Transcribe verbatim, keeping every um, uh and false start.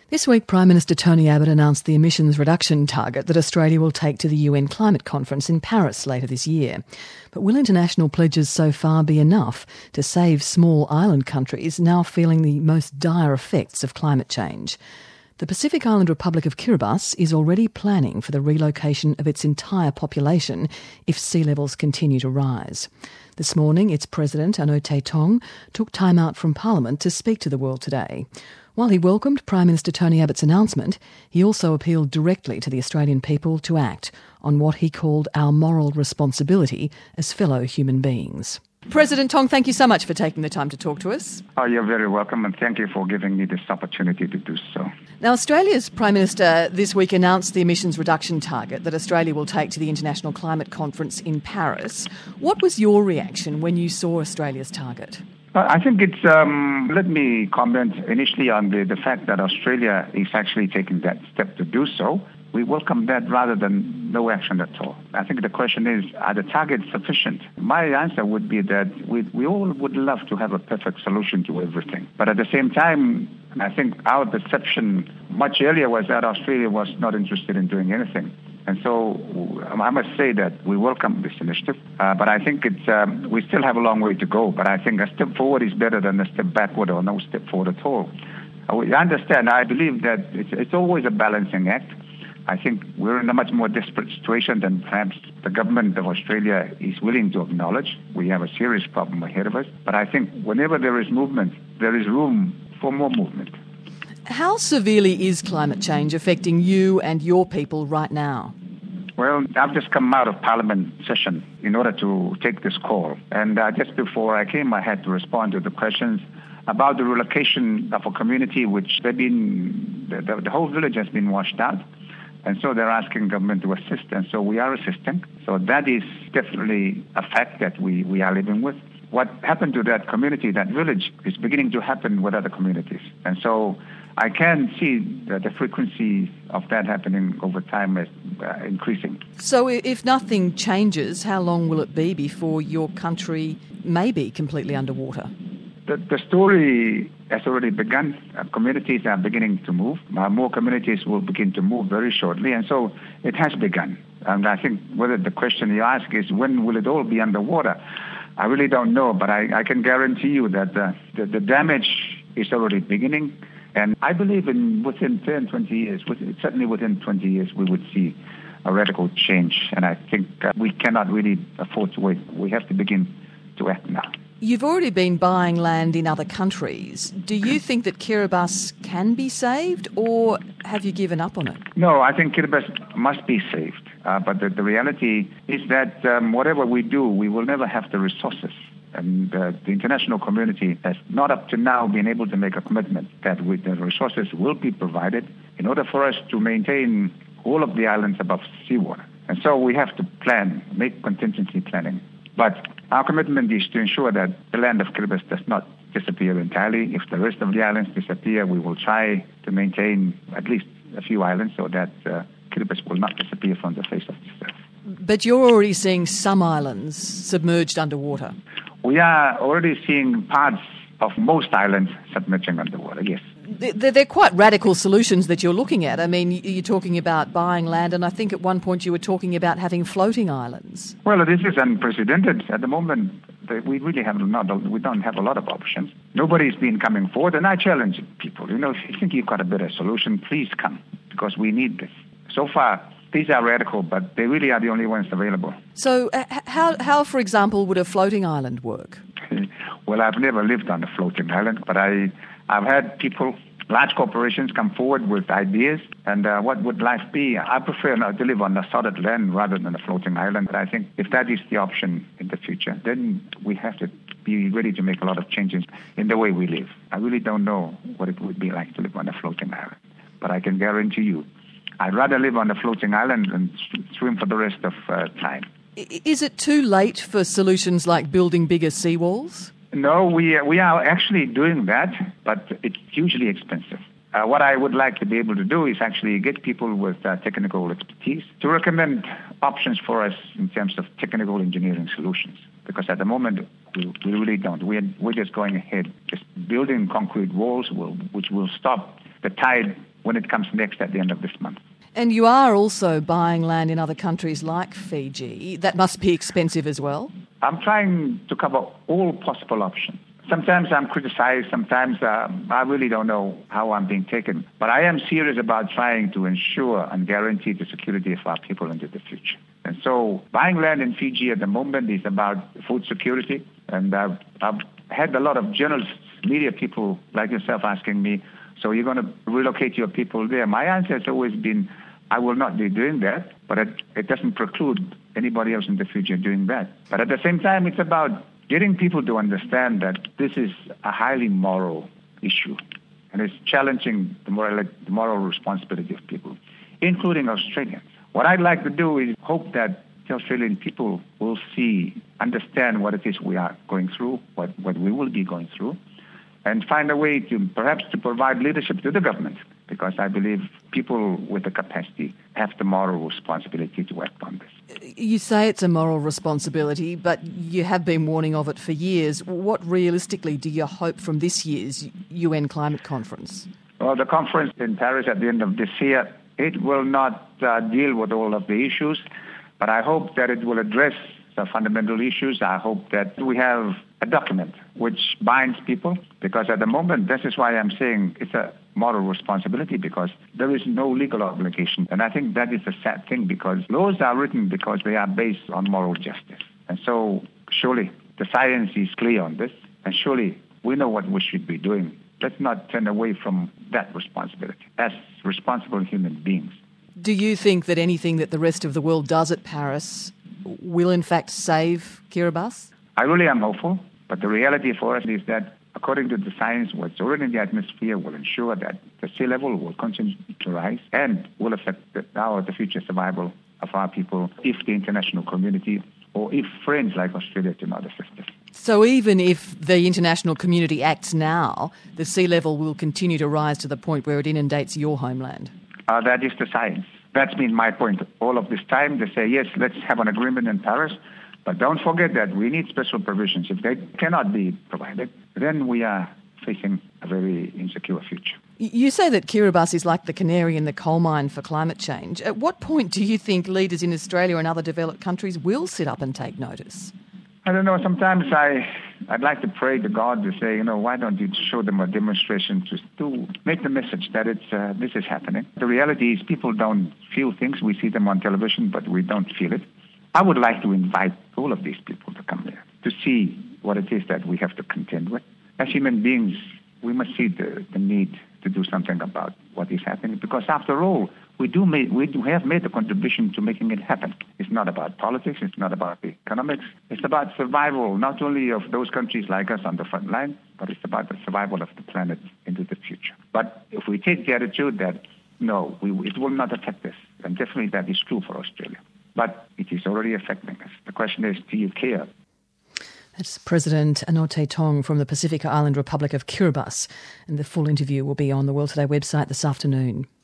This week, Prime Minister Tony Abbott announced the emissions reduction target that Australia will take to the U N climate conference in Paris later this year. But will international pledges so far be enough to save small island countries now feeling the most dire effects of climate change? The Pacific Island Republic of Kiribati is already planning for the relocation of its entire population if sea levels continue to rise. This morning, its president, Anote Tong, took time out from Parliament to speak to the world today. While he welcomed Prime Minister Tony Abbott's announcement, he also appealed directly to the Australian people to act on what he called our moral responsibility as fellow human beings. President Tong, thank you so much for taking the time to talk to us. Oh, you're very welcome, and thank you for giving me this opportunity to do so. Now, Australia's Prime Minister this week announced the emissions reduction target that Australia will take to the International Climate Conference in Paris. What was your reaction when you saw Australia's target? I think it's, um, let me comment initially on the, the fact that Australia is actually taking that step to do so. We welcome that rather than no action at all. I think the question is, are the targets sufficient? My answer would be that we, we all would love to have a perfect solution to everything. But at the same time, I think our perception much earlier was that Australia was not interested in doing anything. And so I must say that we welcome this initiative, uh, but I think it's um, we still have a long way to go. But I think a step forward is better than a step backward or no step forward at all. Uh, I understand. I believe that it's, it's always a balancing act. I think we're in a much more desperate situation than perhaps the government of Australia is willing to acknowledge. We have a serious problem ahead of us. But I think whenever there is movement, there is room for more movement. How severely is climate change affecting you and your people right now? Well, I've just come out of Parliament session in order to take this call. And uh, just before I came, I had to respond to the questions about the relocation of a community which they've been, the, the, the whole village has been washed out. And so they're asking government to assist. And so we are assisting. So that is definitely a fact that we, we are living with. What happened to that community, that village, is beginning to happen with other communities. And so I can see that the frequency of that happening over time is uh, increasing. So if nothing changes, how long will it be before your country may be completely underwater? The, the story has already begun. Uh, communities are beginning to move. Uh, more communities will begin to move very shortly. And so it has begun. And I think whether the question you ask is when will it all be underwater? I really don't know, but I, I can guarantee you that uh, the, the damage is already beginning. And I believe in within ten, twenty years, within, certainly within twenty years, we would see a radical change. And I think uh, we cannot really afford to wait. We have to begin to act now. You've already been buying land in other countries. Do you think that Kiribati can be saved, or have you given up on it? No, I think Kiribati must be saved. Uh, but the, the reality is that um, whatever we do, we will never have the resources. And uh, the international community has not up to now been able to make a commitment that with the resources will be provided in order for us to maintain all of the islands above seawater. And so we have to plan, make contingency planning. But our commitment is to ensure that the land of Kiribati does not disappear entirely. If the rest of the islands disappear, we will try to maintain at least a few islands so that uh, Kiribati will not disappear from the face of the earth. But you're already seeing some islands submerged underwater. We are already seeing parts of most islands submerging underwater, yes. They're quite radical solutions that you're looking at. I mean, you're talking about buying land, and I think at one point you were talking about having floating islands. Well, this is unprecedented. At the moment, we really have not, we don't have a lot of options. Nobody's been coming forward, and I challenge people. You know, if you think you've got a better solution, please come, because we need this. So far, these are radical, but they really are the only ones available. So uh, how, how, for example, would a floating island work? Well, I've never lived on a floating island, but I, I've had people, large corporations, come forward with ideas. And uh, what would life be? I prefer not to live on a solid land rather than a floating island. But I think if that is the option in the future, then we have to be ready to make a lot of changes in the way we live. I really don't know what it would be like to live on a floating island. But I can guarantee you, I'd rather live on a floating island than swim for the rest of uh, time. Is it too late for solutions like building bigger seawalls? No, we we are actually doing that, but it's hugely expensive. Uh, what I would like to be able to do is actually get people with uh, technical expertise to recommend options for us in terms of technical engineering solutions. Because at the moment, we, we really don't. We're, we're just going ahead, just building concrete walls will, which will stop the tide when it comes next at the end of this month. And you are also buying land in other countries like Fiji. That must be expensive as well. I'm trying to cover all possible options. Sometimes I'm criticized, sometimes uh, I really don't know how I'm being taken. But I am serious about trying to ensure and guarantee the security of our people into the future. And so buying land in Fiji at the moment is about food security. And I've, I've had a lot of journalists, media people like yourself asking me, so you're going to relocate your people there? My answer has always been, I will not be doing that, but it, it doesn't preclude anybody else in the future doing that. But at the same time, it's about getting people to understand that this is a highly moral issue, and it's challenging the moral, the moral responsibility of people, including Australians. What I'd like to do is hope that the Australian people will see, understand what it is we are going through, what, what we will be going through, and find a way to perhaps to provide leadership to the government, because I believe people with the capacity have the moral responsibility to act on this. You say it's a moral responsibility, but you have been warning of it for years. What realistically do you hope from this year's U N Climate Conference? Well, the conference in Paris at the end of this year, it will not uh, deal with all of the issues, but I hope that it will address the fundamental issues. I hope that we have a document which binds people, because at the moment, this is why I'm saying it's a moral responsibility, because there is no legal obligation. And I think that is a sad thing, because laws are written because they are based on moral justice. And so surely the science is clear on this, and surely we know what we should be doing. Let's not turn away from that responsibility as responsible human beings. Do you think that anything that the rest of the world does at Paris will in fact save Kiribati? I really am hopeful, but the reality for us is that according to the science, what's already in the atmosphere will ensure that the sea level will continue to rise and will affect the, our, the future survival of our people if the international community or if friends like Australia do not assist us. So even if the international community acts now, the sea level will continue to rise to the point where it inundates your homeland? Uh, that is the science. That's been my point all of this time. They say, yes, let's have an agreement in Paris, but don't forget that we need special provisions. If they cannot be provided, then we are facing a very insecure future. You say that Kiribati is like the canary in the coal mine for climate change. At what point do you think leaders in Australia and other developed countries will sit up and take notice? I don't know. Sometimes I, I'd like to pray to God to say, you know, why don't you show them a demonstration to, to make the message that it's uh, this is happening. The reality is people don't feel things. We see them on television, but we don't feel it. I would like to invite all of these people to come here to see what it is that we have to contend with. As human beings, we must see the, the need to do something about what is happening, because after all, we do make, we do have made a contribution to making it happen. It's not about politics, it's not about the economics, it's about survival, not only of those countries like us on the front line, but it's about the survival of the planet into the future. But if we take the attitude that, no, we, it will not affect us, and definitely that is true for Australia. But it is already affecting us. The question is, do you care? That's President Anote Tong from the Pacific Island Republic of Kiribati, and the full interview will be on the World Today website this afternoon.